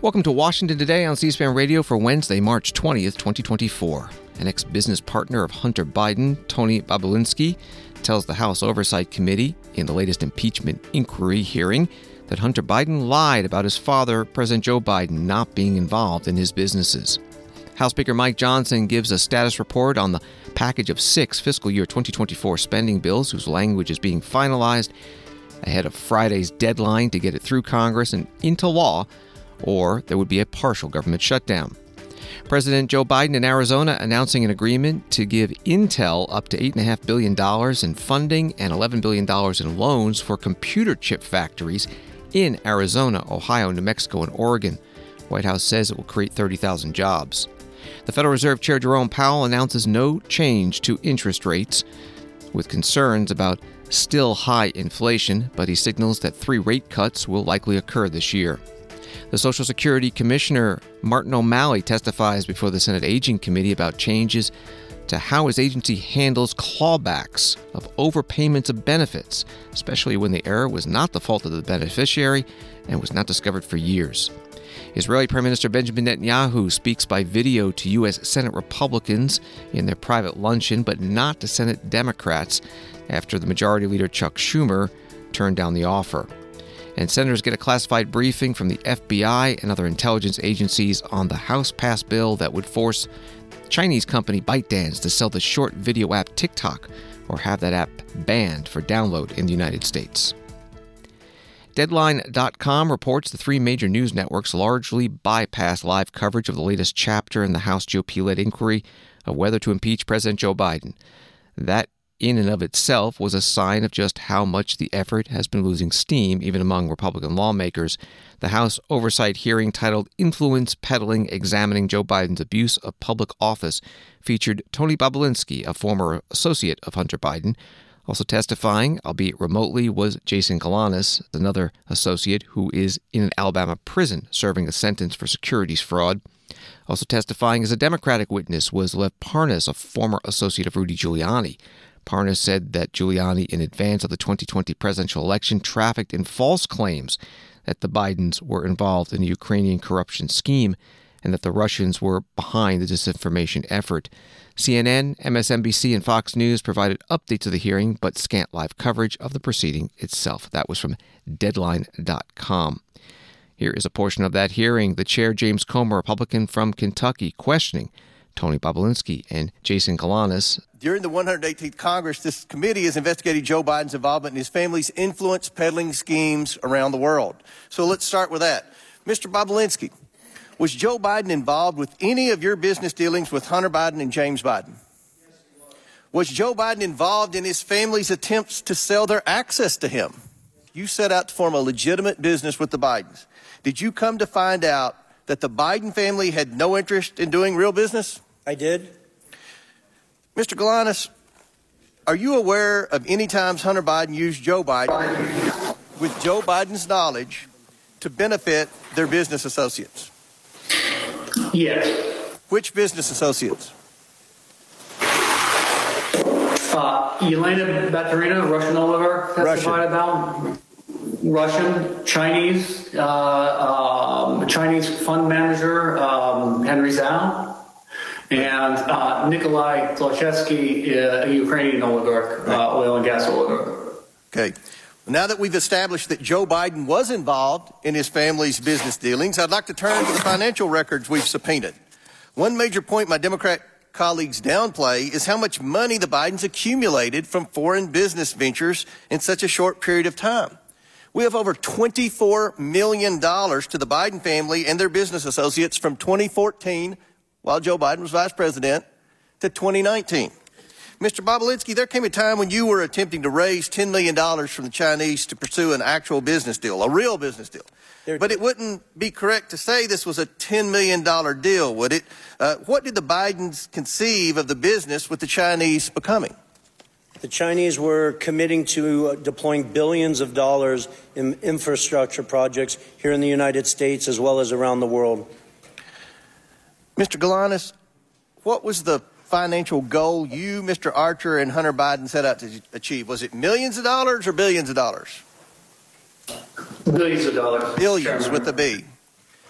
Welcome to Washington Today on C-SPAN Radio for Wednesday, March 20th, 2024. An ex-business partner of Hunter Biden, Tony Bobulinski, tells the House Oversight Committee in the latest impeachment inquiry hearing that Hunter Biden lied about his father, President Joe Biden, not being involved in his businesses. House Speaker Mike Johnson gives a status report on the package of 6 fiscal year 2024 spending bills whose language is being finalized ahead of Friday's deadline to get it through Congress and into law, or there would be a partial government shutdown. President Joe Biden in Arizona announcing an agreement to give Intel up to $8.5 billion in funding and $11 billion in loans for computer chip factories in Arizona, Ohio, New Mexico, and Oregon. White House says it will create 30,000 jobs. The Federal Reserve Chair Jerome Powell announces no change to interest rates, with concerns about still high inflation, but he signals that 3 rate cuts will likely occur this year. The Social Security Commissioner Martin O'Malley testifies before the Senate Aging Committee about changes to how his agency handles clawbacks of overpayments of benefits, especially when the error was not the fault of the beneficiary and was not discovered for years. Israeli Prime Minister Benjamin Netanyahu speaks by video to U.S. Senate Republicans in their private luncheon, but not to Senate Democrats after the Majority Leader Chuck Schumer turned down the offer. And senators get a classified briefing from the FBI and other intelligence agencies on the House-passed bill that would force Chinese company ByteDance to sell the short video app TikTok or have that app banned for download in the United States. Deadline.com reports the 3 major news networks largely bypassed live coverage of the latest chapter in the House GOP-led inquiry of whether to impeach President Joe Biden. That in and of itself was a sign of just how much the effort has been losing steam, even among Republican lawmakers. The House Oversight hearing titled Influence Peddling Examining Joe Biden's Abuse of Public Office featured Tony Bobulinski, a former associate of Hunter Biden. Also testifying, albeit remotely, was Jason Galanis, another associate who is in an Alabama prison serving a sentence for securities fraud. Also testifying as a Democratic witness was Lev Parnas, a former associate of Rudy Giuliani. Parnas said that Giuliani, in advance of the 2020 presidential election, trafficked in false claims that the Bidens were involved in the Ukrainian corruption scheme and that the Russians were behind the disinformation effort. CNN, MSNBC, and Fox News provided updates of the hearing, but scant live coverage of the proceeding itself. That was from Deadline.com. Here is a portion of that hearing. The chair, James Comer, Republican from Kentucky, questioning Tony Bobulinski and Jason Galanis. During the 118th Congress, this committee has investigated Joe Biden's involvement in his family's influence peddling schemes around the world. So let's start with that. Mr. Bobulinski, was Joe Biden involved with any of your business dealings with Hunter Biden and James Biden? Was Joe Biden involved in his family's attempts to sell their access to him? You set out to form a legitimate business with the Bidens. Did you come to find out that the Biden family had no interest in doing real business? I did. Mr. Galanis, are you aware of any times Hunter Biden used Joe Biden, with Joe Biden's knowledge, to benefit their business associates? Yes. Which business associates? Elena Baturina, Russian oligarch, testified about. Russian, Chinese, Chinese fund manager, Henry Zhao, and Nikolai Zlochevsky, a Ukrainian oligarch, oil and gas oligarch. Okay. Now that we've established that Joe Biden was involved in his family's business dealings, I'd like to turn to the financial records we've subpoenaed. One major point my Democrat colleagues downplay is how much money the Bidens accumulated from foreign business ventures in such a short period of time. We have over $24 million to the Biden family and their business associates from 2014, while Joe Biden was vice president, to 2019. Mr. Bobulinski, there came a time when you were attempting to raise $10 million from the Chinese to pursue an actual business deal, a real business deal. But it wouldn't be correct to say this was a $10 million deal, would it? What did the Bidens conceive of the business with the Chinese becoming? The Chinese were committing to deploying billions of dollars in infrastructure projects here in the United States as well as around the world. Mr. Galanis, what was the financial goal you, Mr. Archer, and Hunter Biden set out to achieve? Was it millions of dollars or billions of dollars? Billions of dollars. Billions with a B.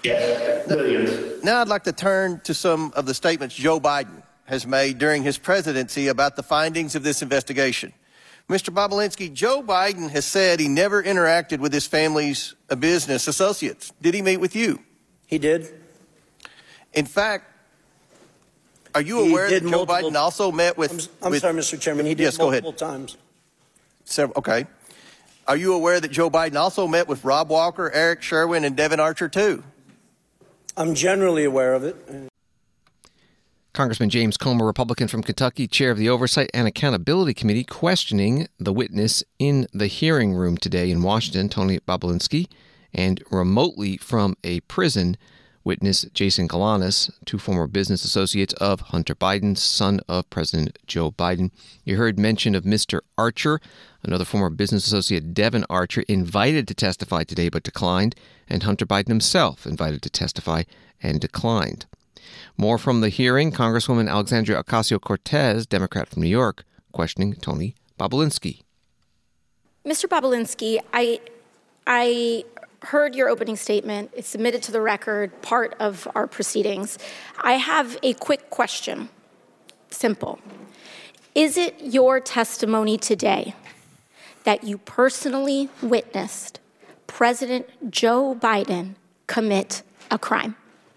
Yes, billions. Now I'd like to turn to some of the statements Joe Biden has made during his presidency about the findings of this investigation. Mr. Bobulinski, Joe Biden has said he never interacted with his family's business associates. Did he meet with you? He did. In fact, are you aware that Joe Biden also met with... I'm sorry, Mr. Chairman. He did yes, multiple times. Okay. Are you aware that Joe Biden also met with Rob Walker, Eric Sherwin, and Devin Archer, too? I'm generally aware of it. Congressman James Comer, Republican from Kentucky, chair of the Oversight and Accountability Committee, questioning the witness in the hearing room today in Washington, Tony Bobulinski, and remotely from a prison, witness Jason Galanis, two former business associates of Hunter Biden, son of President Joe Biden. You heard mention of Mr. Archer, another former business associate, Devin Archer, invited to testify today but declined, and Hunter Biden himself invited to testify and declined. More from the hearing, Congresswoman Alexandria Ocasio-Cortez, Democrat from New York, questioning Tony Bobulinski. Mr. Bobulinski, I heard your opening statement. It's submitted to the record, part of our proceedings. I have a quick question. Simple. Is it your testimony today that you personally witnessed President Joe Biden commit a crime?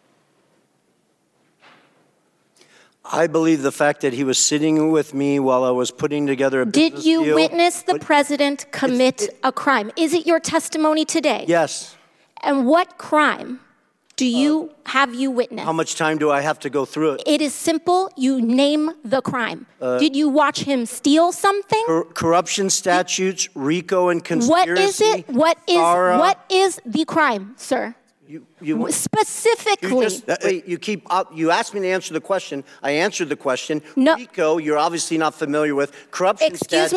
I believe the fact that he was sitting with me while I was putting together a business deal. Did you witness the president commit a crime? Is it your testimony today? Yes. And what crime do you have you witnessed? How much time do I have to go through it? It is simple. You name the crime. Did you watch him steal something? Corruption statutes, RICO and conspiracy. What is it? What is the crime, sir? You specifically. You asked me to answer the question. I answered the question. No. RICO, you're obviously not familiar with. Corruption statutes.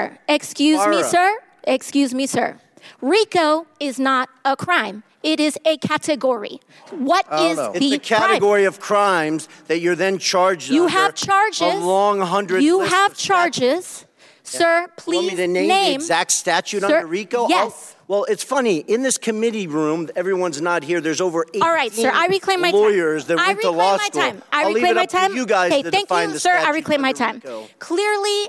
Excuse me, sir. RICO is not a crime. It is a category. What is the crime? It's a category of crimes that you're then charged You have charges. A long 100 You have charges. Sir, please want me to name the exact statute under RICO? Yes. Well, it's funny. In this committee room, everyone's not here. There's over 18 All right, sir, I reclaim my lawyers time. that went to law school. I reclaim my time. You guys okay, to thank define you, the sir. I statute reclaim my under time. RICO. Clearly,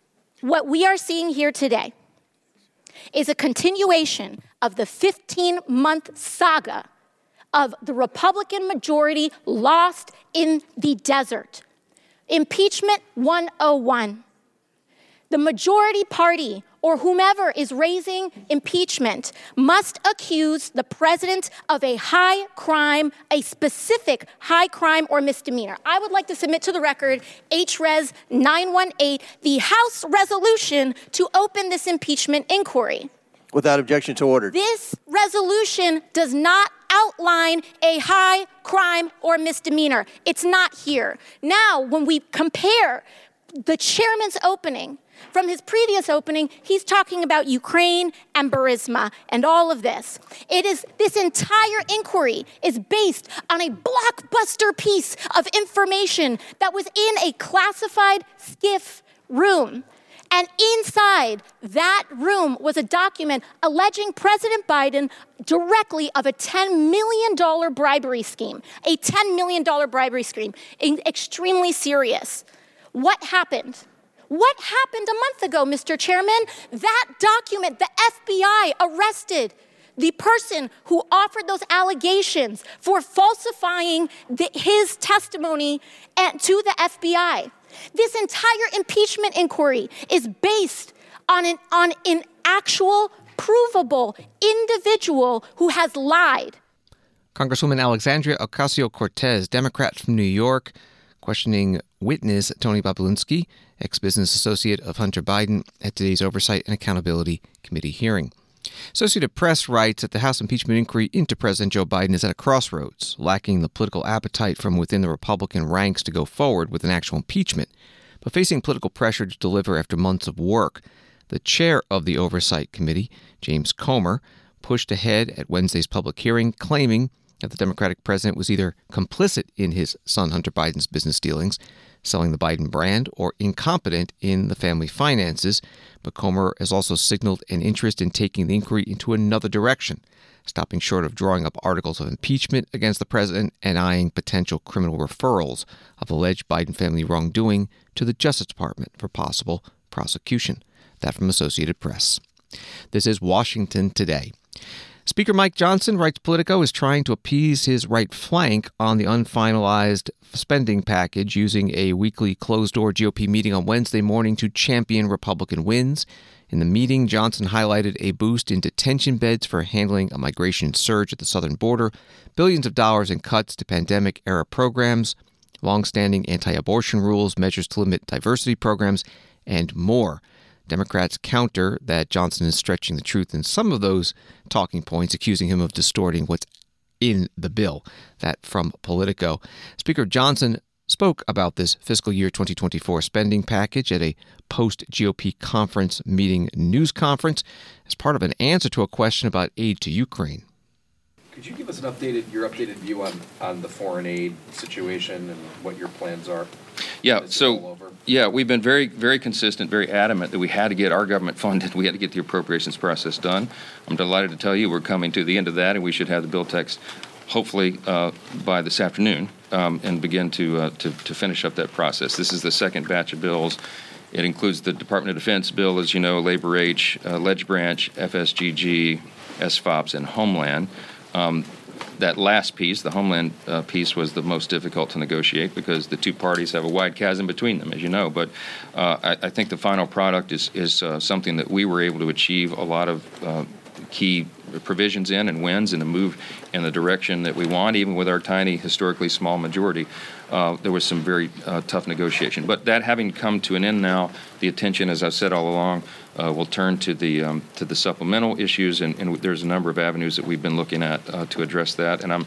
what we are seeing here today is a continuation of the 15-month saga of the Republican majority lost in the desert. Impeachment 101. The majority party, or whomever is raising impeachment, must accuse the president of a high crime, a specific high crime or misdemeanor. I would like to submit to the record HRES 918, the House resolution to open this impeachment inquiry. Without objection to order. This resolution does not outline a high crime or misdemeanor. It's not here. Now, when we compare the chairman's opening from his previous opening, he's talking about Ukraine and Burisma and all of this. This entire inquiry is based on a blockbuster piece of information that was in a classified SCIF room. And inside that room was a document alleging President Biden directly of a $10 million bribery scheme, a $10 million bribery scheme, extremely serious. What happened? What happened a month ago, Mr. Chairman? That document, the FBI arrested the person who offered those allegations for falsifying his testimony to the FBI. This entire impeachment inquiry is based on an actual, provable individual who has lied. Congresswoman Alexandria Ocasio-Cortez, Democrat from New York, questioning witness Tony Bobulinski, ex-business associate of Hunter Biden, at today's Oversight and Accountability Committee hearing. Associated Press writes that the House impeachment inquiry into President Joe Biden is at a crossroads, lacking the political appetite from within the Republican ranks to go forward with an actual impeachment, but facing political pressure to deliver after months of work. The chair of the Oversight Committee, James Comer, pushed ahead at Wednesday's public hearing, claiming that the Democratic president was either complicit in his son Hunter Biden's business dealings, selling the Biden brand, or incompetent in the family finances. But Comer has also signaled an interest in taking the inquiry into another direction, stopping short of drawing up articles of impeachment against the president and eyeing potential criminal referrals of alleged Biden family wrongdoing to the Justice Department for possible prosecution. That from Associated Press. This is Washington Today. Speaker Mike Johnson, writes Politico, is trying to appease his right flank on the unfinalized spending package, using a weekly closed-door GOP meeting on Wednesday morning to champion Republican wins. In the meeting, Johnson highlighted a boost in detention beds for handling a migration surge at the southern border, billions of dollars in cuts to pandemic-era programs, longstanding anti-abortion rules, measures to limit diversity programs, and more. Democrats counter that Johnson is stretching the truth in some of those talking points, accusing him of distorting what's in the bill. That from Politico. Speaker Johnson spoke about this fiscal year 2024 spending package at a post-GOP conference meeting news conference as part of an answer to a question about aid to Ukraine. Could you give us your updated view on the foreign aid situation and what your plans are? Yeah, we've been very, very consistent, very adamant that we had to get our government funded. We had to get the appropriations process done. I'm delighted to tell you we're coming to the end of that, and we should have the bill text hopefully by this afternoon and begin to finish up that process. This is the second batch of bills. It includes the Department of Defense bill, as you know, Labor H, Ledge Branch, FSGG, SFOPS, and Homeland. That last piece, the Homeland piece, was the most difficult to negotiate because the two parties have a wide chasm between them, as you know. But I think the final product is something that we were able to achieve a lot of key provisions in and wins and to move in the direction that we want, even with our tiny, historically small majority. There was some very tough negotiation. But that having come to an end now, the attention, as I've said all along, will turn to the supplemental issues, and there's a number of avenues that we've been looking at to address that. And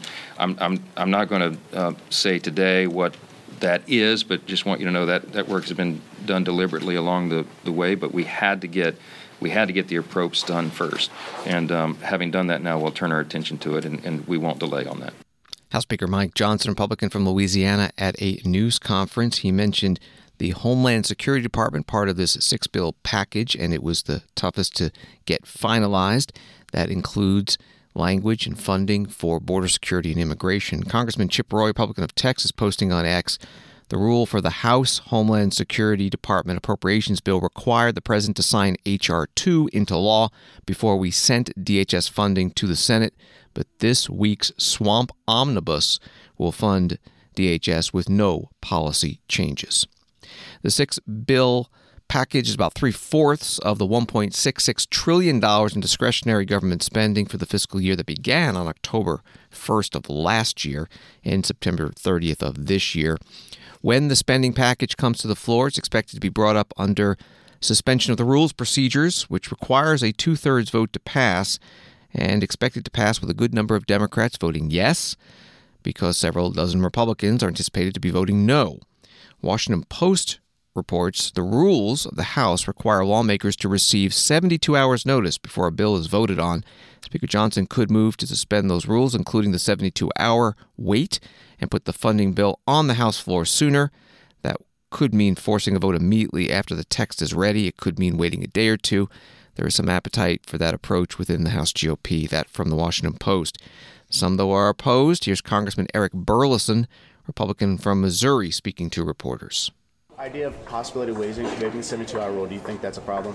I'm not going to say today what that is, but just want you to know that work has been done deliberately along the way. But we had to get the approach done first, and having done that now, we'll turn our attention to it, and we won't delay on that. House Speaker Mike Johnson, Republican from Louisiana, at a news conference. He mentioned the Homeland Security Department, part of this six-bill package, and it was the toughest to get finalized. That includes language and funding for border security and immigration. Congressman Chip Roy, Republican of Texas, posting on X, the rule for the House Homeland Security Department Appropriations Bill required the president to sign H.R. 2 into law before we sent DHS funding to the Senate. But this week's Swamp Omnibus will fund DHS with no policy changes. The six-bill package is about 3/4 of the $1.66 trillion in discretionary government spending for the fiscal year that began on October 1st of last year and September 30th of this year. When the spending package comes to the floor, it's expected to be brought up under suspension of the rules procedures, which requires a 2/3 vote to pass, and expected to pass with a good number of Democrats voting yes, because several dozen Republicans are anticipated to be voting no. Washington Post reports the rules of the House require lawmakers to receive 72 hours notice before a bill is voted on. Speaker Johnson could move to suspend those rules, including the 72-hour wait, and put the funding bill on the House floor sooner. That could mean forcing a vote immediately after the text is ready. It could mean waiting a day or two. There is some appetite for that approach within the House GOP. That from the Washington Post. Some, though, are opposed. Here's Congressman Eric Burleson, Republican from Missouri, speaking to reporters. Idea of possibility of waiving the 72-hour rule, do you think that's a problem?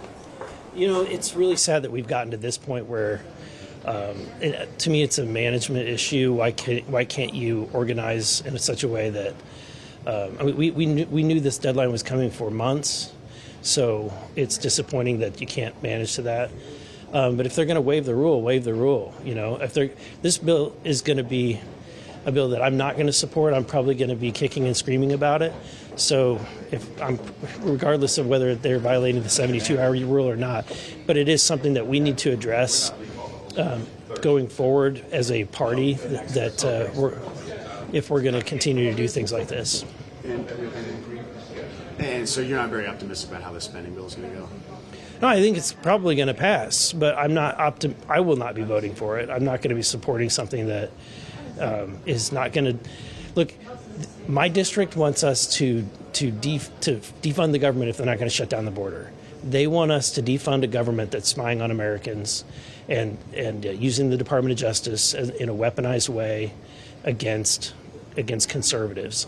You know, it's really sad that we've gotten to this point where, to me, it's a management issue. Why can't you organize in such a way that we knew this deadline was coming for months, so it's disappointing that you can't manage to that. But if they're going to waive the rule, waive the rule. You know, this bill is going to be a bill that I'm not going to support. I'm probably going to be kicking and screaming about it. So regardless of whether they're violating the 72-hour rule or not, but it is something that we need to address going forward as a party if we're going to continue to do things like this. And so you're not very optimistic about how the spending bill is going to go? No, I think it's probably going to pass, but I'm not I will not be voting for it. I'm not going to be supporting something that is not going to look. My district wants us to defund the government if they're not going to shut down the border. They want us to defund a government that's spying on Americans and using the Department of Justice in a weaponized way against conservatives,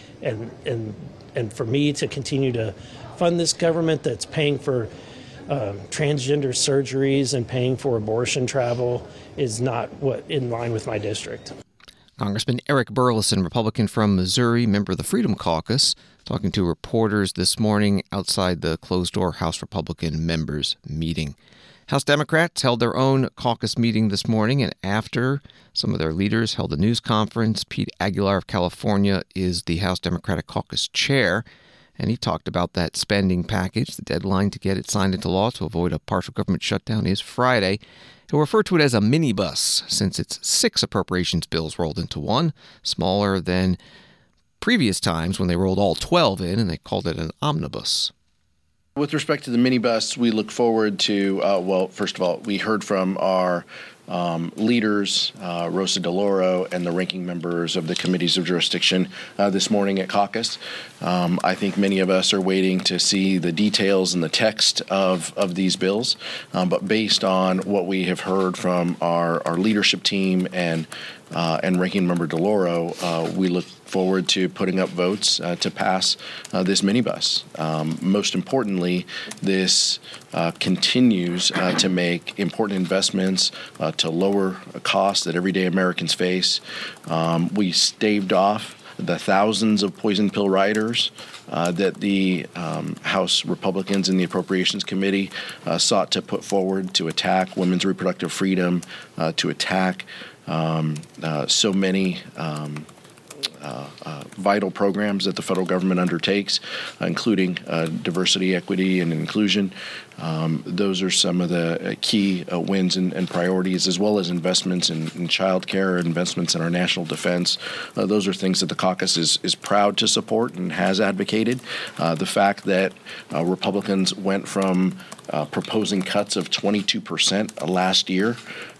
and for me to continue to fund this government that's paying for transgender surgeries and paying for abortion travel is not in line with my district. Congressman Eric Burleson, Republican from Missouri, member of the Freedom Caucus, talking to reporters this morning outside the closed-door House Republican members' meeting. House Democrats held their own caucus meeting this morning, and after some of their leaders held a news conference, Pete Aguilar of California is the House Democratic Caucus chair, and he talked about that spending package. The deadline to get it signed into law to avoid a partial government shutdown is Friday. He'll refer to it as a minibus, since it's 6 appropriations bills rolled into one, smaller than previous times when they rolled all 12 in, and they called it an omnibus. With respect to the minibus, we look forward to, first of all, we heard from our leaders, Rosa DeLauro, and the ranking members of the committees of jurisdiction this morning at caucus. I think many of us are waiting to see the details and the text of these bills, but based on what we have heard from our leadership team and Ranking Member DeLauro, we look forward to putting up votes to pass this minibus. Most importantly, this continues to make important investments to lower costs that everyday Americans face. We staved off the thousands of poison pill riders that the House Republicans in the Appropriations Committee sought to put forward to attack women's reproductive freedom, to attack so many vital programs that the federal government undertakes, including diversity, equity, and inclusion. Those are some of the key wins and priorities, as well as investments in child care, investments in our national defense. Those are things that the caucus is proud to support and has advocated. The fact that Republicans went from proposing cuts of 22% last year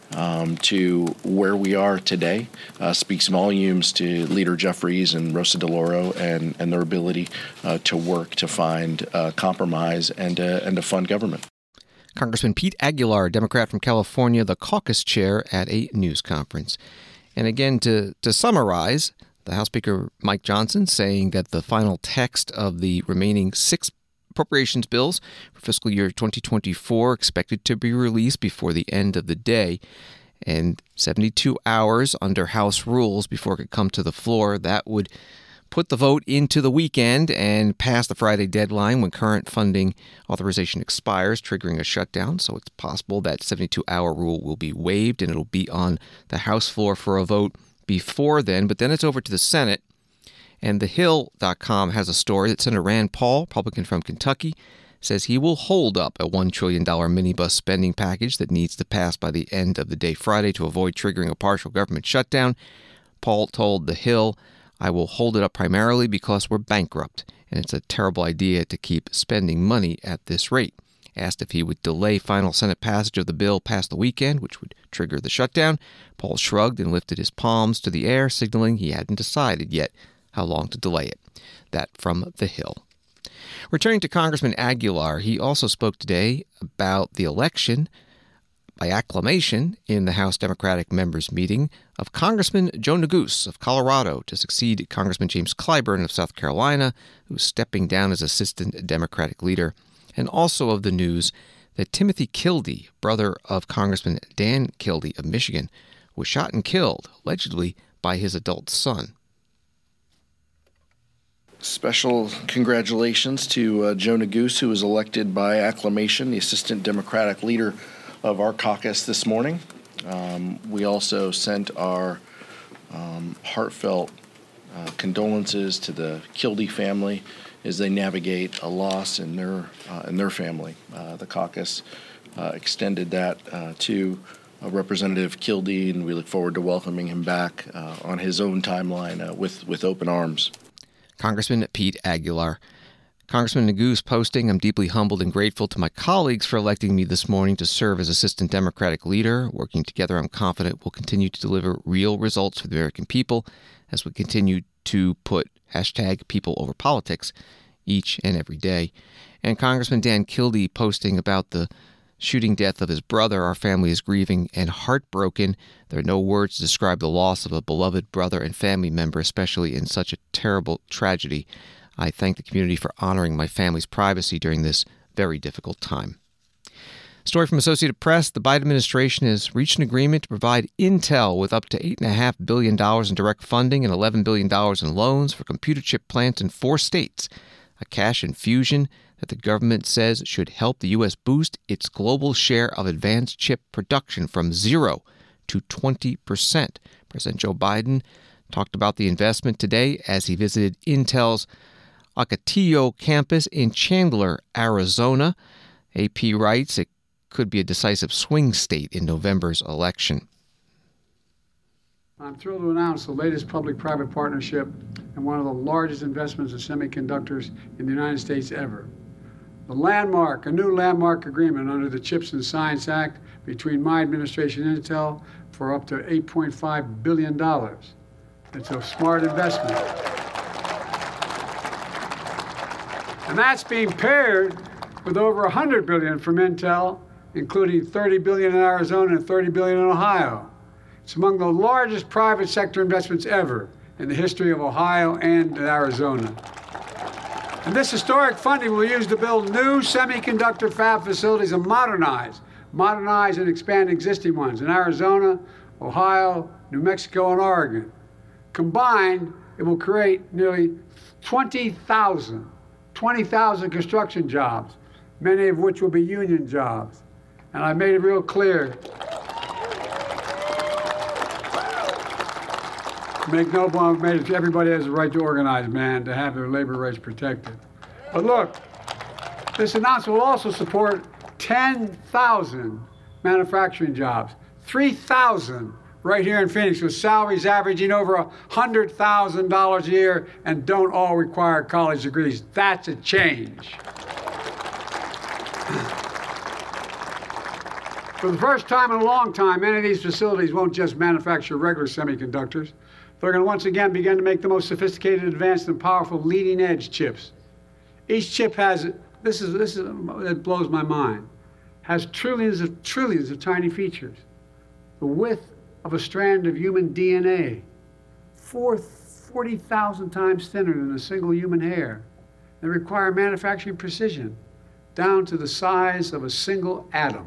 to where we are today speaks volumes to Leader Jeffries and Rosa DeLauro and their ability to work to find compromise and to fund government. Congressman Pete Aguilar, Democrat from California, the caucus chair at a news conference. And again, to summarize, the House Speaker Mike Johnson saying that the final text of the remaining 6 appropriations bills for fiscal year 2024 expected to be released before the end of the day, and 72 hours under House rules before it could come to the floor. That would put the vote into the weekend and pass the Friday deadline when current funding authorization expires, triggering a shutdown. So it's possible that 72-hour rule will be waived and it'll be on the House floor for a vote before then. But then it's over to the Senate. And TheHill.com has a story that Senator Rand Paul, Republican from Kentucky, says he will hold up a $1 trillion minibus spending package that needs to pass by the end of the day Friday to avoid triggering a partial government shutdown. Paul told The Hill, "I will hold it up primarily because we're bankrupt, and it's a terrible idea to keep spending money at this rate." Asked if he would delay final Senate passage of the bill past the weekend, which would trigger the shutdown, Paul shrugged and lifted his palms to the air, signaling he hadn't decided yet how long to delay it. That from The Hill. Returning to Congressman Aguilar, he also spoke today about the election by acclamation in the House Democratic members' meeting of Congressman Joe Neguse of Colorado to succeed Congressman James Clyburn of South Carolina, who's stepping down as assistant Democratic leader, and also of the news that Timothy Kildee, brother of Congressman Dan Kildee of Michigan, was shot and killed, allegedly by his adult son. Special congratulations to Joe Neguse, who was elected by acclamation, the assistant Democratic leader of our caucus this morning. We also sent our heartfelt condolences to the Kildee family as they navigate a loss in their family. The caucus extended that to Representative Kildee, and we look forward to welcoming him back on his own timeline with open arms. Congressman Pete Aguilar. Congressman Neguse posting, "I'm deeply humbled and grateful to my colleagues for electing me this morning to serve as Assistant Democratic Leader. Working together, I'm confident we'll continue to deliver real results for the American people as we continue to put #PeopleOverPolitics each and every day." And Congressman Dan Kildee posting about the shooting death of his brother. "Our family is grieving and heartbroken. There are no words to describe the loss of a beloved brother and family member, especially in such a terrible tragedy. I thank the community for honoring my family's privacy during this very difficult time." Story from Associated Press. The Biden administration has reached an agreement to provide Intel with up to $8.5 billion in direct funding and $11 billion in loans for computer chip plants in 4 states, a cash infusion that the government says should help the U.S. boost its global share of advanced chip production from 0 to 20%. President Joe Biden talked about the investment today as he visited Intel's Ocotillo campus in Chandler, Arizona. AP writes it could be a decisive swing state in November's election. I'm thrilled to announce the latest public-private partnership and one of the largest investments in semiconductors in the United States ever. A new landmark agreement under the CHIPS and Science Act between my administration and Intel for up to $8.5 billion. It's a smart investment. And that's being paired with over $100 billion from Intel, including $30 billion in Arizona and $30 billion in Ohio. It's among the largest private sector investments ever in the history of Ohio and Arizona. And this historic funding will be used to build new semiconductor fab facilities and modernize and expand existing ones in Arizona, Ohio, New Mexico, and Oregon. Combined, it will create nearly 20,000 construction jobs, many of which will be union jobs. And I made it real clear, everybody has the right to organize, man, to have their labor rights protected. But look, this announcement will also support 10,000 manufacturing jobs, 3,000 right here in Phoenix, with salaries averaging over $100,000 a year and don't all require college degrees. That's a change. For the first time in a long time, many of these facilities won't just manufacture regular semiconductors. They're going to once again begin to make the most sophisticated, advanced, and powerful leading-edge chips. Each chip has, it blows my mind, has trillions of tiny features. The width of a strand of human DNA, 40,000 times thinner than a single human hair. They require manufacturing precision, down to the size of a single atom.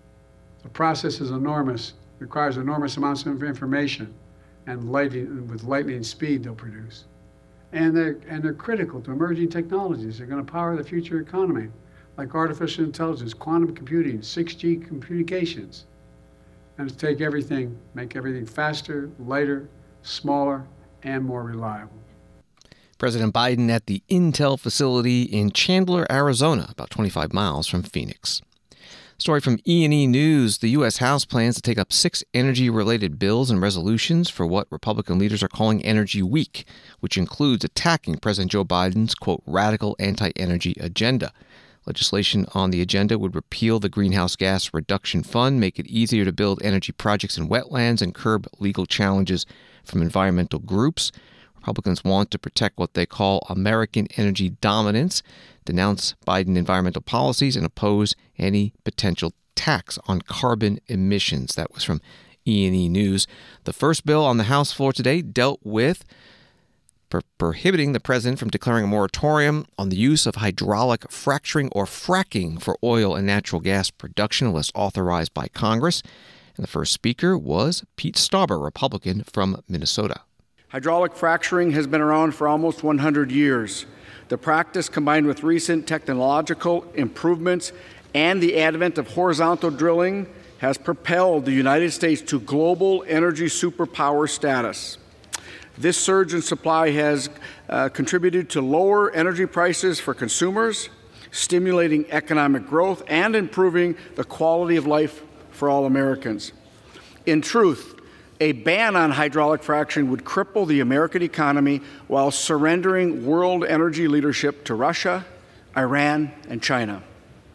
The process is enormous, requires enormous amounts of information, and with lightning speed they'll produce. And they're critical to emerging technologies. They're going to power the future economy, like artificial intelligence, quantum computing, 6G communications. And to make everything faster, lighter, smaller, and more reliable. President Biden at the Intel facility in Chandler, Arizona, about 25 miles from Phoenix. Story from E&E News. The U.S. House plans to take up 6 energy-related bills and resolutions for what Republican leaders are calling Energy Week, which includes attacking President Joe Biden's, quote, radical anti-energy agenda. Legislation on the agenda would repeal the Greenhouse Gas Reduction Fund, make it easier to build energy projects in wetlands, and curb legal challenges from environmental groups. Republicans want to protect what they call American energy dominance, denounce Biden environmental policies, and oppose any potential tax on carbon emissions. That was from E&E News. The first bill on the House floor today dealt with prohibiting the president from declaring a moratorium on the use of hydraulic fracturing or fracking for oil and natural gas production unless authorized by Congress. And the first speaker was Pete Stauber, Republican from Minnesota. Hydraulic fracturing has been around for almost 100 years. The practice, combined with recent technological improvements and the advent of horizontal drilling, has propelled the United States to global energy superpower status. This surge in supply has contributed to lower energy prices for consumers, stimulating economic growth, and improving the quality of life for all Americans. In truth, a ban on hydraulic fracturing would cripple the American economy while surrendering world energy leadership to Russia, Iran, and China.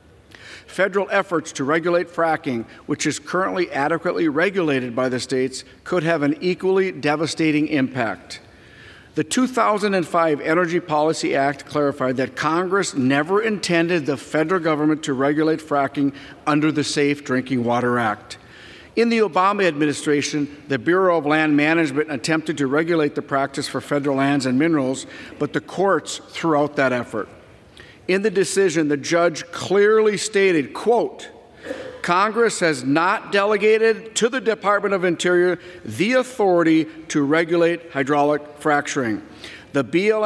Federal efforts to regulate fracking, which is currently adequately regulated by the states, could have an equally devastating impact. The 2005 Energy Policy Act clarified that Congress never intended the federal government to regulate fracking under the Safe Drinking Water Act. In the Obama administration, the Bureau of Land Management attempted to regulate the practice for federal lands and minerals, but the courts threw out that effort. In the decision, the judge clearly stated, quote, Congress has not delegated to the Department of Interior the authority to regulate hydraulic fracturing. The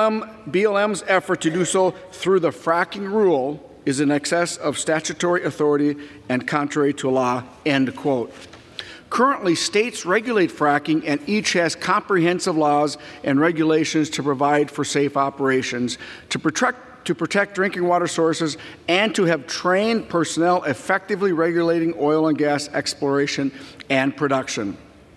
BLM's effort to do so through the fracking rule is in excess of statutory authority and contrary to law, end quote. Currently, states regulate fracking, and each has comprehensive laws and regulations to provide for safe operations, to protect drinking water sources, and to have trained personnel effectively regulating oil and gas exploration and production.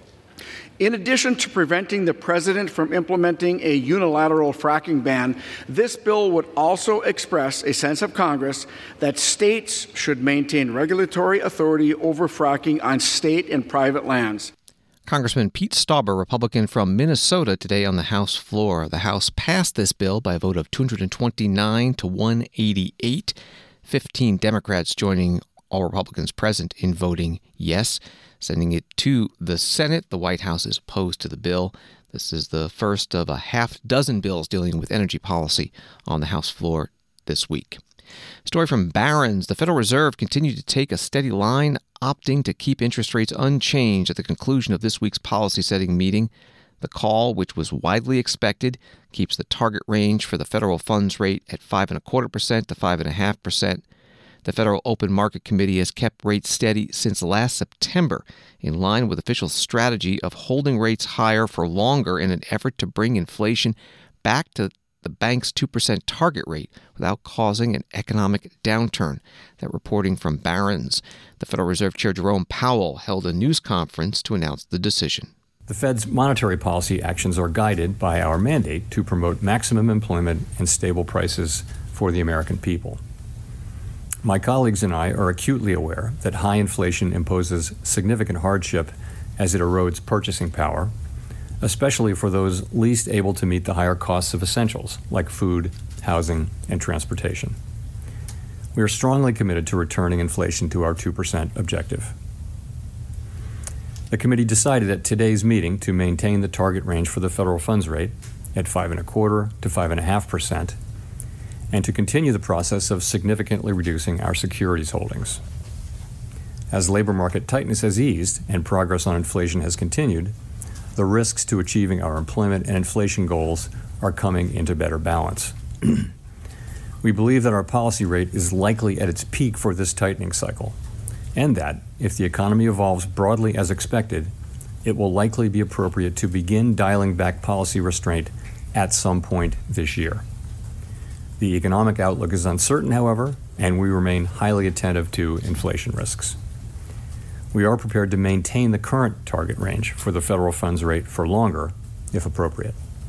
In addition to preventing the president from implementing a unilateral fracking ban, this bill would also express a sense of Congress that states should maintain regulatory authority over fracking on state and private lands. Congressman Pete Stauber, Republican from Minnesota, today on the House floor. The House passed this bill by a vote of 229 to 188, 15 Democrats joining all Republicans present in voting yes, sending it to the Senate. The White House is opposed to the bill. This is the first of a half dozen bills dealing with energy policy on the House floor this week. Story from Barron's. The Federal Reserve continued to take a steady line, opting to keep interest rates unchanged at the conclusion of this week's policy-setting meeting. The call, which was widely expected, keeps the target range for the federal funds rate at 5.25% to 5.5%. The Federal Open Market Committee has kept rates steady since last September, in line with official strategy of holding rates higher for longer in an effort to bring inflation back to the bank's 2% target rate without causing an economic downturn. That reporting from Barron's. The Federal Reserve Chair Jerome Powell held a news conference to announce the decision. The Fed's monetary policy actions are guided by our mandate to promote maximum employment and stable prices for the American people. My colleagues and I are acutely aware that high inflation imposes significant hardship as it erodes purchasing power, especially for those least able to meet the higher costs of essentials like food, housing, and transportation. We are strongly committed to returning inflation to our 2% objective. The committee decided at today's meeting to maintain the target range for the federal funds rate at 5.25% to 5.5%, and to continue the process of significantly reducing our securities holdings. As labor market tightness has eased and progress on inflation has continued, the risks to achieving our employment and inflation goals are coming into better balance. We believe that our policy rate is likely at its peak for this tightening cycle, and that, if the economy evolves broadly as expected, it will likely be appropriate to begin dialing back policy restraint at some point this year. The economic outlook is uncertain, however, and we remain highly attentive to inflation risks. We are prepared to maintain the current target range for the federal funds rate for longer, if appropriate.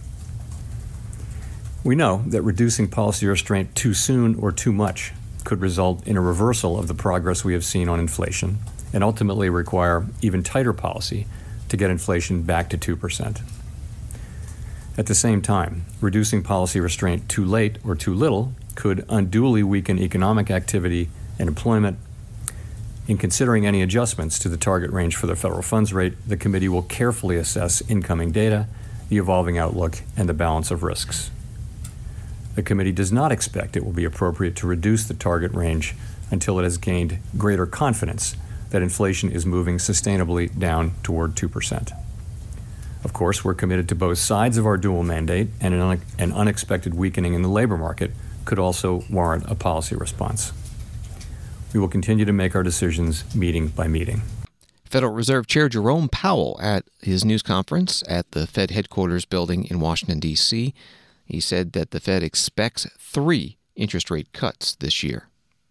We know that reducing policy restraint too soon or too much could result in a reversal of the progress we have seen on inflation and ultimately require even tighter policy to get inflation back to 2%. At the same time, reducing policy restraint too late or too little could unduly weaken economic activity and employment. In considering any adjustments to the target range for the federal funds rate, the committee will carefully assess incoming data, the evolving outlook, and the balance of risks. The committee does not expect it will be appropriate to reduce the target range until it has gained greater confidence that inflation is moving sustainably down toward 2%. Of course, we're committed to both sides of our dual mandate, and an unexpected weakening in the labor market could also warrant a policy response. We will continue to make our decisions meeting by meeting. Federal Reserve Chair Jerome Powell at his news conference at the Fed headquarters building in Washington, D.C. He said that the Fed expects 3 interest rate cuts this year.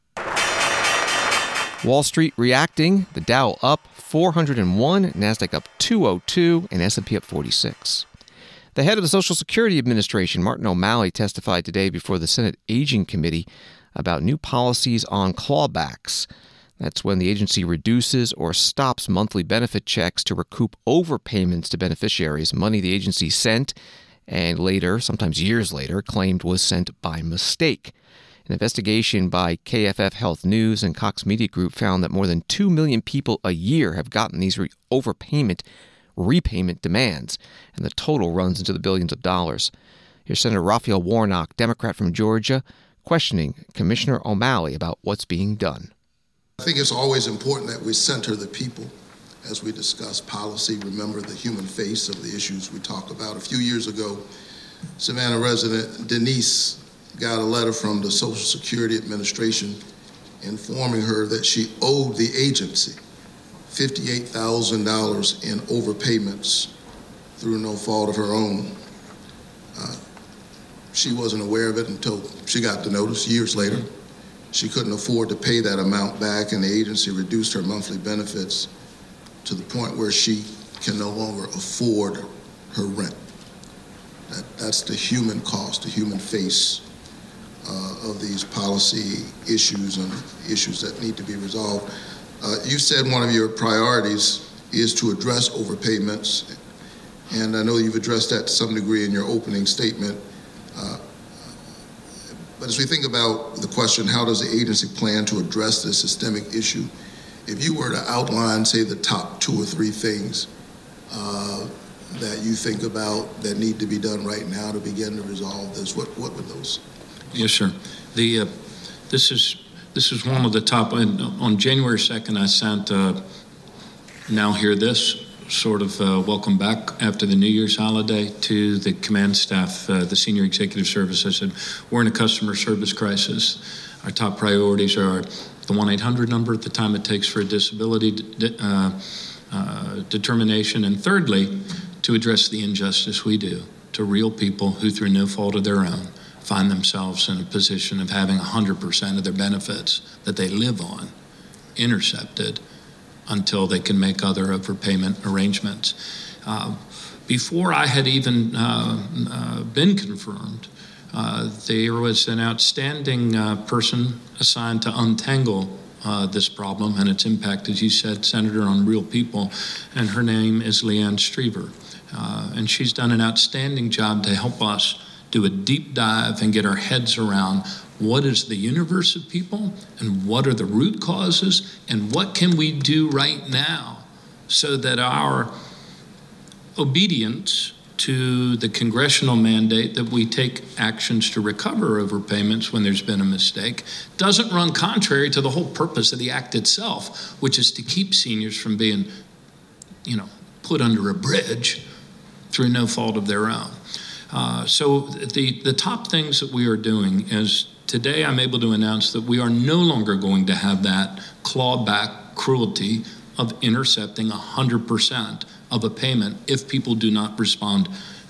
Wall Street reacting, the Dow up 401, NASDAQ up 202, and S&P up 46. The head of the Social Security Administration, Martin O'Malley, testified today before the Senate Aging Committee about new policies on clawbacks. That's when the agency reduces or stops monthly benefit checks to recoup overpayments to beneficiaries, money the agency sent and later, sometimes years later, claimed was sent by mistake. An investigation by KFF Health News and Cox Media Group found that more than 2 million people a year have gotten these overpayment repayment demands, and the total runs into the billions of dollars. Here's Senator Raphael Warnock, Democrat from Georgia, questioning Commissioner O'Malley about what's being done. I think it's always important that we center the people as we discuss policy, remember the human face of the issues we talk about. A few years ago, Savannah resident Denise got a letter from the Social Security Administration informing her that she owed the agency $58,000 in overpayments through no fault of her own. She wasn't aware of it until she got the notice years later. She couldn't afford to pay that amount back, and the agency reduced her monthly benefits to the point where she can no longer afford her rent. That's the human cost, the human face of these policy issues and issues that need to be resolved. You said one of your priorities is to address overpayments, and I know you've addressed that to some degree in your opening statement. But as we think about the question, how does the agency plan to address this systemic issue? If you were to outline, say, the top 2 or 3 things that you think about that need to be done right now to begin to resolve this, what would those? Yes, sir. This is one of the top. On January 2nd, I sent Now Hear This sort of welcome back after the New Year's holiday to the command staff, the senior executive service. I said, we're in a customer service crisis. Our top priorities are the 1-800 number, the time it takes for a disability determination, and thirdly, to address the injustice we do to real people who, through no fault of their own, find themselves in a position of having 100% of their benefits that they live on intercepted until they can make other overpayment arrangements. Before I had even been confirmed, there was an outstanding person assigned to untangle this problem and its impact, as you said, Senator, on real people, and her name is Leanne Striever. And she's done an outstanding job to help us do a deep dive and get our heads around what is the universe of people and what are the root causes and what can we do right now so that our obedience to the congressional mandate that we take actions to recover overpayments when there's been a mistake doesn't run contrary to the whole purpose of the act itself, which is to keep seniors from being, put under a bridge through no fault of their own. So the top things that we are doing is today I'm able to announce that we are no longer going to have that clawback cruelty of intercepting 100% of a payment if people do not respond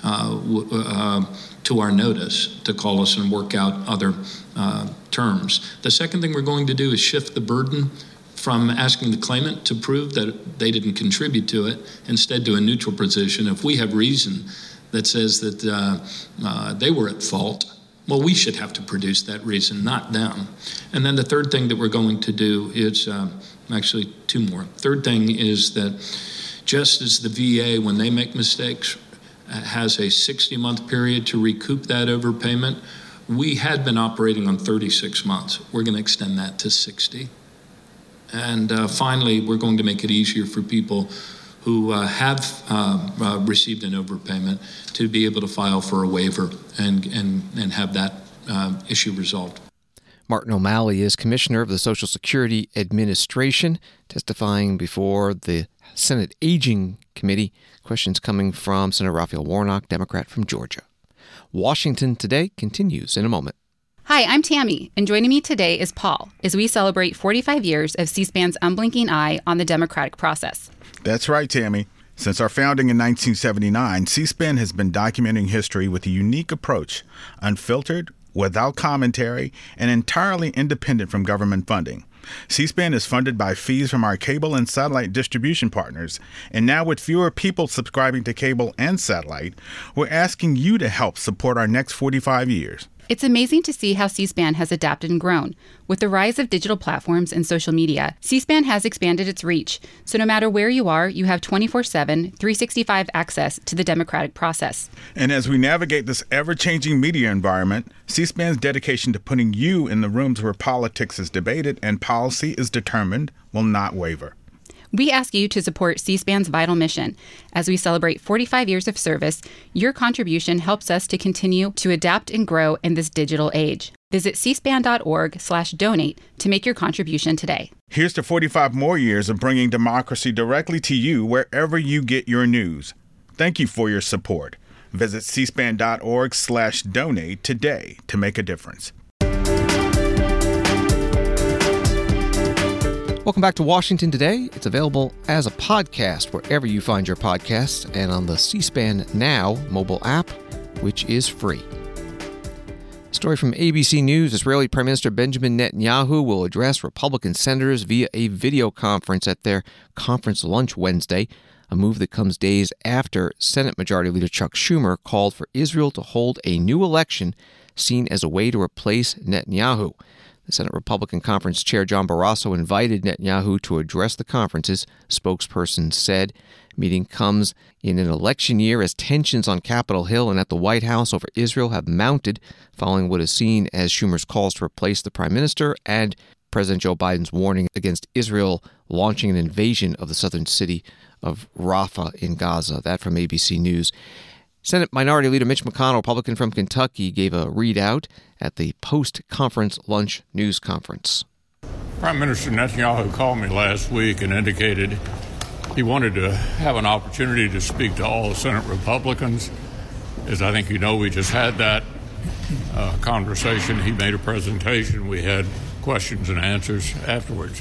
to our notice to call us and work out other terms. The second thing we're going to do is shift the burden from asking the claimant to prove that they didn't contribute to it, instead to a neutral position. If we have reason that says that they were at fault, well, we should have to produce that reason, not them. And then the third thing that we're going to do is, actually 2 more. Third thing is that just as the VA, when they make mistakes, has a 60-month period to recoup that overpayment, we had been operating on 36 months. We're going to extend that to 60. And finally, we're going to make it easier for people who have received an overpayment to be able to file for a waiver and have that issue resolved. Martin O'Malley is Commissioner of the Social Security Administration, testifying before the Senate Aging Committee. Questions coming from Senator Raphael Warnock, Democrat from Georgia. Washington Today continues in a moment. Hi, I'm Tammy, and joining me today is Paul as we celebrate 45 years of C-SPAN's unblinking eye on the democratic process. That's right, Tammy. Since our founding in 1979, C-SPAN has been documenting history with a unique approach, unfiltered, without commentary, and entirely independent from government funding. C-SPAN is funded by fees from our cable and satellite distribution partners, and now with fewer people subscribing to cable and satellite, we're asking you to help support our next 45 years. It's amazing to see how C-SPAN has adapted and grown. With the rise of digital platforms and social media, C-SPAN has expanded its reach, so no matter where you are, you have 24/7, 365 access to the democratic process. And as we navigate this ever-changing media environment, C-SPAN's dedication to putting you in the rooms where politics is debated and policy is determined will not waver. We ask you to support C-SPAN's vital mission. As we celebrate 45 years of service, your contribution helps us to continue to adapt and grow in this digital age. Visit cspan.org/donate to make your contribution today. Here's to 45 more years of bringing democracy directly to you wherever you get your news. Thank you for your support. Visit cspan.org/donate today to make a difference. Welcome back to Washington Today. It's available as a podcast wherever you find your podcasts and on the C-SPAN Now mobile app, which is free. Story from ABC News. Israeli Prime Minister Benjamin Netanyahu will address Republican senators via a video conference at their conference lunch Wednesday, a move that comes days after Senate Majority Leader Chuck Schumer called for Israel to hold a new election seen as a way to replace Netanyahu. The Senate Republican Conference Chair John Barrasso invited Netanyahu to address the conference's spokesperson said. Meeting comes in an election year as tensions on Capitol Hill and at the White House over Israel have mounted following what is seen as Schumer's calls to replace the prime minister and President Joe Biden's warning against Israel launching an invasion of the southern city of Rafah in Gaza. That from ABC News. Senate Minority Leader Mitch McConnell, Republican from Kentucky, gave a readout at the post-conference lunch news conference. Prime Minister Netanyahu called me last week and indicated he wanted to have an opportunity to speak to all the Senate Republicans. As I think you know, we just had that conversation. He made a presentation. We had questions and answers afterwards.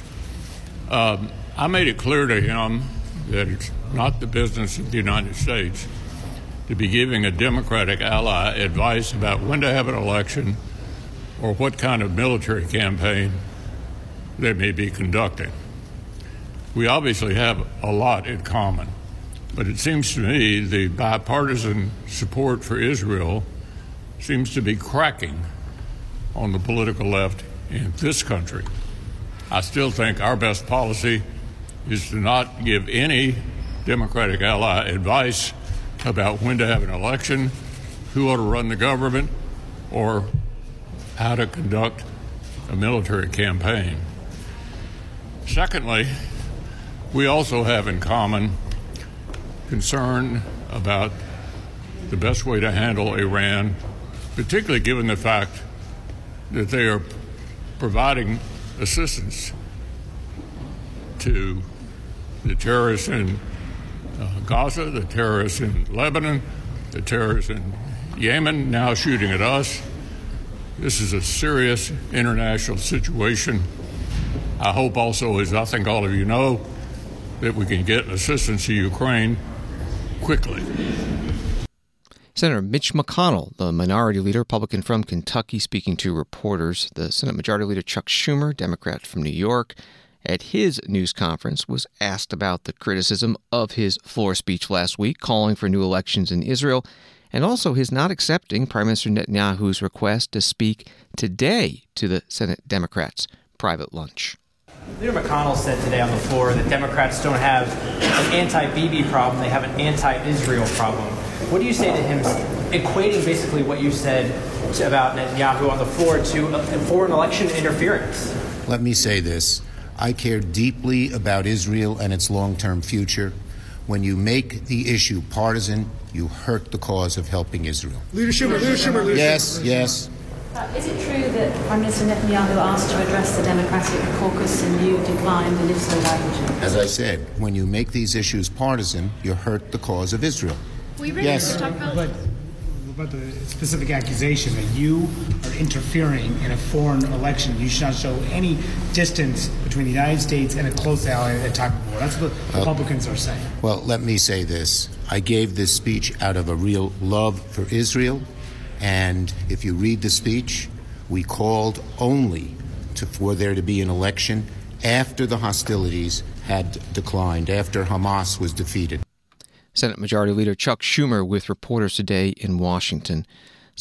I made it clear to him that it's not the business of the United States to be giving a Democratic ally advice about when to have an election or what kind of military campaign they may be conducting. We obviously have a lot in common, but it seems to me the bipartisan support for Israel seems to be cracking on the political left in this country. I still think our best policy is to not give any Democratic ally advice about when to have an election, who ought to run the government, or how to conduct a military campaign. Secondly, we also have in common concern about the best way to handle Iran, particularly given the fact that they are providing assistance to the terrorists in Gaza, the terrorists in Lebanon, the terrorists in Yemen, now shooting at us. This is a serious international situation. I hope also, as I think all of you know, that we can get assistance to Ukraine quickly. Senator Mitch McConnell, the minority leader, Republican from Kentucky, speaking to reporters. The Senate Majority Leader Chuck Schumer, Democrat from New York, at his news conference was asked about the criticism of his floor speech last week, calling for new elections in Israel, and also his not accepting Prime Minister Netanyahu's request to speak today to the Senate Democrats' private lunch. Leader McConnell said today on the floor that Democrats don't have an anti-Bibi problem, they have an anti-Israel problem. What do you say to him equating basically what you said about Netanyahu on the floor to foreign election interference? Let me say this. I care deeply about Israel and its long-term future. When you make the issue partisan, you hurt the cause of helping Israel. Leader Schumer. Yes. Is it true that Prime Minister Netanyahu asked to address the Democratic caucus and you declined, and if so, why would you? As I said, when you make these issues partisan, you hurt the cause of Israel. Yes. But the specific accusation that you are interfering in a foreign election, you should not show any distance between the United States and a close ally at the time of war. That's what Republicans are saying. Well, let me say this. I gave this speech out of a real love for Israel. And if you read the speech, we called only for there to be an election after the hostilities had declined, after Hamas was defeated. Senate Majority Leader Chuck Schumer with reporters today in Washington. Some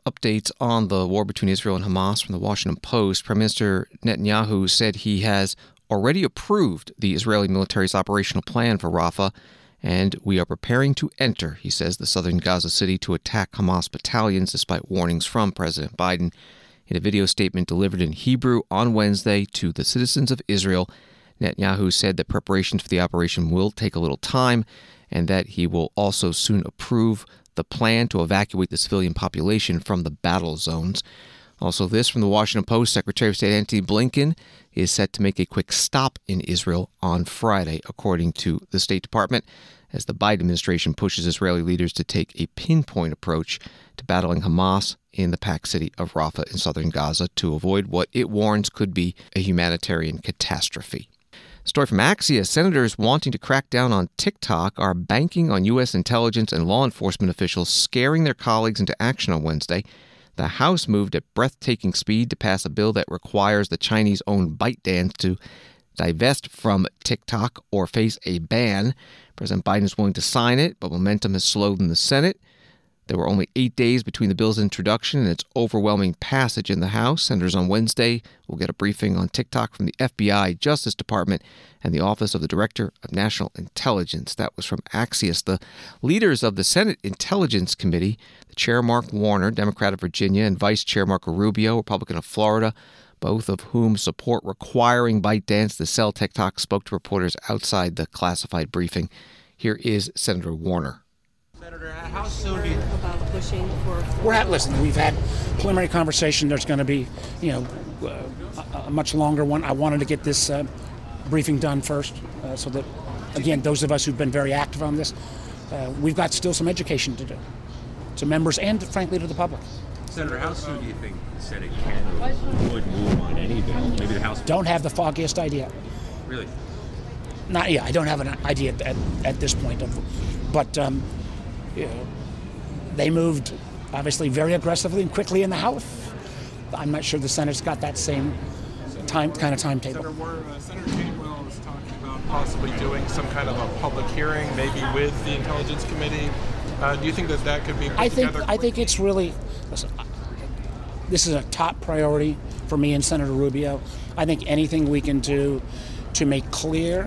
updates on the war between Israel and Hamas from the Washington Post. Prime Minister Netanyahu said he has already approved the Israeli military's operational plan for Rafah, and we are preparing to enter, he says, the southern Gaza city to attack Hamas battalions despite warnings from President Biden. In a video statement delivered in Hebrew on Wednesday to the citizens of Israel, Netanyahu said that preparations for the operation will take a little time and that he will also soon approve the plan to evacuate the civilian population from the battle zones. Also, this from the Washington Post, Secretary of State Antony Blinken is set to make a quick stop in Israel on Friday, according to the State Department, as the Biden administration pushes Israeli leaders to take a pinpoint approach to battling Hamas in the packed city of Rafah in southern Gaza to avoid what it warns could be a humanitarian catastrophe. Story from Axios. Senators wanting to crack down on TikTok are banking on U.S. intelligence and law enforcement officials scaring their colleagues into action on Wednesday. The House moved at breathtaking speed to pass a bill that requires the Chinese-owned ByteDance to divest from TikTok or face a ban. President Biden is willing to sign it, but momentum has slowed in the Senate. There were only 8 days between the bill's introduction and its overwhelming passage in the House. Senators on Wednesday will get a briefing on TikTok from the FBI, Justice Department, and the Office of the Director of National Intelligence. That was from Axios. The leaders of the Senate Intelligence Committee, the Chair Mark Warner, Democrat of Virginia, and Vice Chair Marco Rubio, Republican of Florida, both of whom support requiring ByteDance to sell TikTok, spoke to reporters outside the classified briefing. Here is Senator Warner. Senator, how soon do you about pushing for? Listen, we've had preliminary conversation. There's going to be, a much longer one. I wanted to get this briefing done first, so that, again, those of us who've been very active on this, we've got still some education to do to members and, frankly, to the public. Senator, how soon do you think the Senate can or would move on any bill? Maybe the House. Don't have the foggiest idea. Really? I don't have an idea at this point, but. They moved, obviously, very aggressively and quickly in the House. I'm not sure the Senate's got that same timetable. Senator Gainwell was talking about possibly doing some kind of a public hearing, maybe with the Intelligence Committee. Do you think that could be put together? I think it's really, listen, this is a top priority for me and Senator Rubio. I think anything we can do to make clear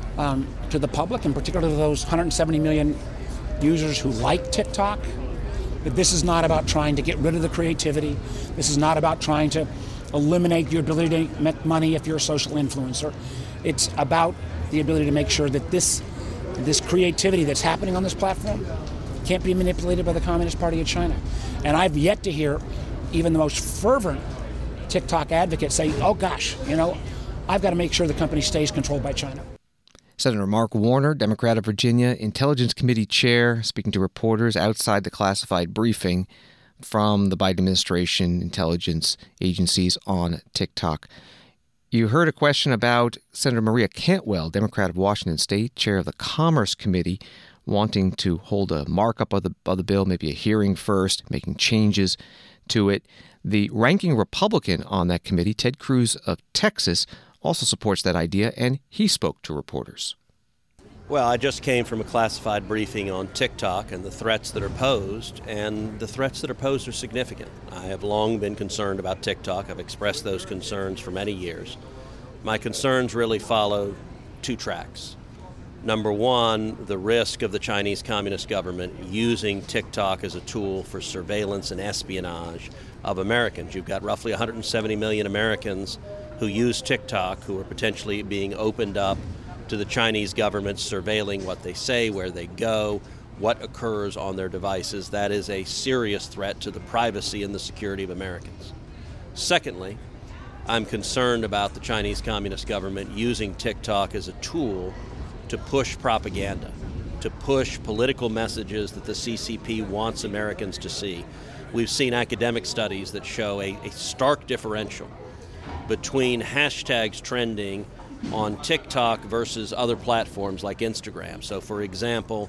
to the public, and particularly to those 170 million users who like TikTok, that this is not about trying to get rid of the creativity. This is not about trying to eliminate your ability to make money if you're a social influencer. It's about the ability to make sure that this creativity that's happening on this platform can't be manipulated by the Communist Party of China. And I've yet to hear even the most fervent TikTok advocate say, oh gosh, I've got to make sure the company stays controlled by China. Senator Mark Warner, Democrat of Virginia, Intelligence Committee Chair, speaking to reporters outside the classified briefing from the Biden administration intelligence agencies on TikTok. You heard a question about Senator Maria Cantwell, Democrat of Washington State, chair of the Commerce Committee, wanting to hold a markup of the bill, maybe a hearing first, making changes to it. The ranking Republican on that committee, Ted Cruz of Texas, also supports that idea, and he spoke to reporters. Well, I just came from a classified briefing on TikTok and the threats that are posed, and the threats that are posed are significant. I have long been concerned about TikTok. I've expressed those concerns for many years. My concerns really follow two tracks. Number one, the risk of the Chinese Communist government using TikTok as a tool for surveillance and espionage of Americans. You've got roughly 170 million Americans who use TikTok, who are potentially being opened up to the Chinese government surveilling what they say, where they go, what occurs on their devices. That is a serious threat to the privacy and the security of Americans. Secondly, I'm concerned about the Chinese Communist government using TikTok as a tool to push propaganda, to push political messages that the CCP wants Americans to see. We've seen academic studies that show a stark differential between hashtags trending on TikTok versus other platforms like Instagram. So, for example,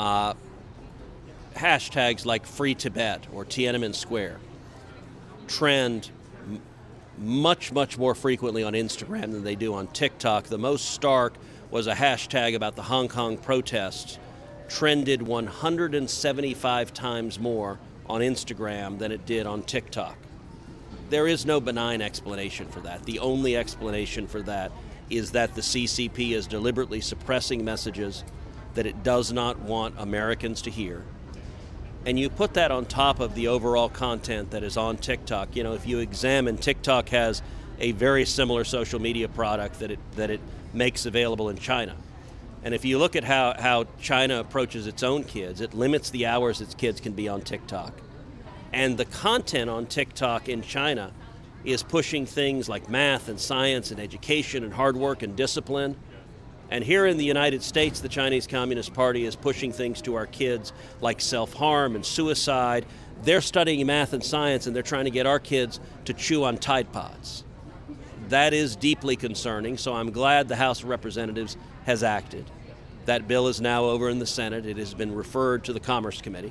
hashtags like Free Tibet or Tiananmen Square trend much, much more frequently on Instagram than they do on TikTok. The most stark was a hashtag about the Hong Kong protests, trended 175 times more on Instagram than it did on TikTok. There is no benign explanation for that. The only explanation for that is that the CCP is deliberately suppressing messages that it does not want Americans to hear. And you put that on top of the overall content that is on TikTok. You know, if you examine, TikTok has a very similar social media product that it makes available in China. And if you look at how China approaches its own kids, it limits the hours its kids can be on TikTok. And the content on TikTok in China is pushing things like math and science and education and hard work and discipline. And here in the United States, the Chinese Communist Party is pushing things to our kids like self-harm and suicide. They're studying math and science, and they're trying to get our kids to chew on Tide Pods. That is deeply concerning, so I'm glad the House of Representatives has acted. That bill is now over in the Senate. It has been referred to the Commerce Committee.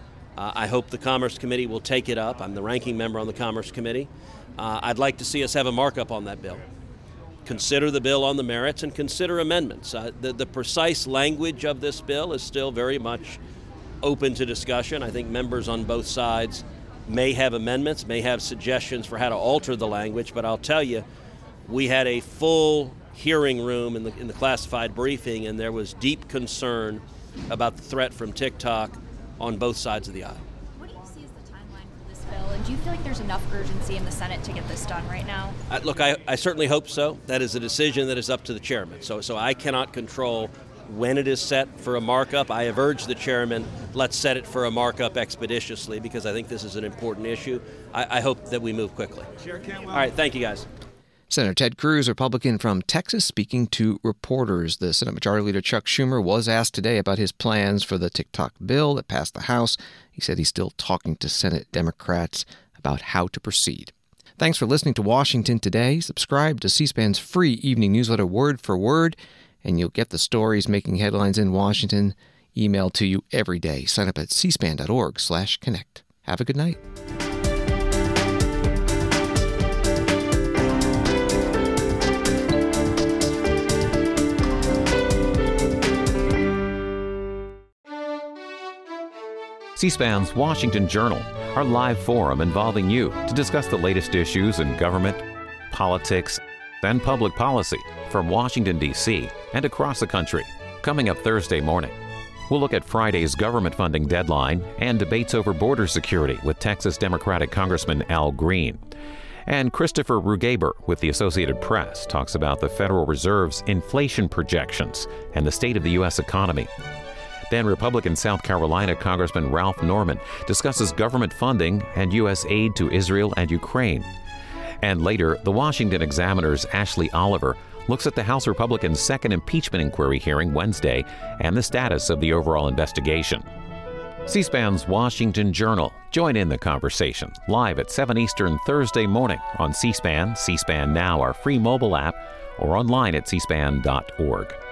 I hope the Commerce Committee will take it up. I'm the ranking member on the Commerce Committee. I'd like to see us have a markup on that bill. Consider the bill on the merits and consider amendments. The precise language of this bill is still very much open to discussion. I think members on both sides may have amendments, may have suggestions for how to alter the language, but I'll tell you, we had a full hearing room in the classified briefing, and there was deep concern about the threat from TikTok on both sides of the aisle. What do you see as the timeline for this bill, and do you feel like there's enough urgency in the Senate to get this done right now? Look, I certainly hope so. That is a decision that is up to the chairman. So I cannot control when it is set for a markup. I have urged the chairman, let's set it for a markup expeditiously, because I think this is an important issue. I hope that we move quickly. All right, thank you, guys. Senator Ted Cruz, Republican from Texas, speaking to reporters. The Senate Majority Leader Chuck Schumer was asked today about his plans for the TikTok bill that passed the House. He said he's still talking to Senate Democrats about how to proceed. Thanks for listening to Washington Today. Subscribe to C-SPAN's free evening newsletter, Word for Word, and you'll get the stories making headlines in Washington emailed to you every day. Sign up at cspan.org/connect. Have a good night. C-SPAN's Washington Journal, our live forum involving you to discuss the latest issues in government, politics, and public policy from Washington, D.C. and across the country. Coming up Thursday morning, we'll look at Friday's government funding deadline and debates over border security with Texas Democratic Congressman Al Green. And Christopher Rugaber with the Associated Press talks about the Federal Reserve's inflation projections and the state of the U.S. economy. Then Republican South Carolina Congressman Ralph Norman discusses government funding and U.S. aid to Israel and Ukraine. And later, the Washington Examiner's Ashley Oliver looks at the House Republicans' second impeachment inquiry hearing Wednesday and the status of the overall investigation. C-SPAN's Washington Journal. Join in the conversation live at 7 Eastern Thursday morning on C-SPAN, C-SPAN Now, our free mobile app, or online at cspan.org.